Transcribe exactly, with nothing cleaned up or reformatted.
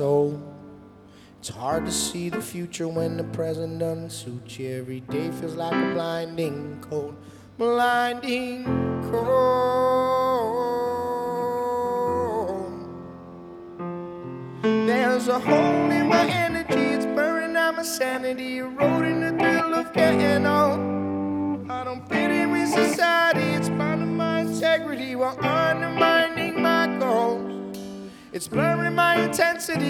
soul. It's hard to see the future when the present doesn't suit you. Every day feels like a blinding cold, blinding cold. There's a hole in my energy, it's burning out my sanity, eroding the thrill of getting old. I don't fit in with society, it's blinding my integrity while undermining my goals. It's blurring my intensity.